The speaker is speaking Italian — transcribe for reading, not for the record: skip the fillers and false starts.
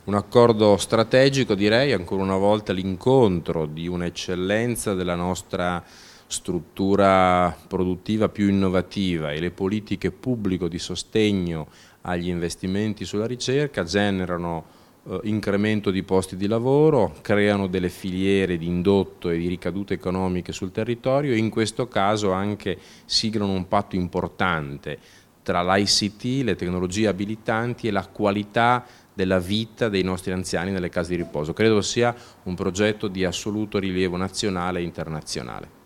Un accordo strategico, direi, ancora una volta l'incontro di un'eccellenza della nostra struttura produttiva più innovativa e le politiche pubbliche di sostegno agli investimenti sulla ricerca generano incremento di posti di lavoro, creano delle filiere di indotto e di ricadute economiche sul territorio e in questo caso anche siglano un patto importante tra l'ICT, le tecnologie abilitanti e la qualità della vita dei nostri anziani nelle case di riposo. Credo sia un progetto di assoluto rilievo nazionale e internazionale.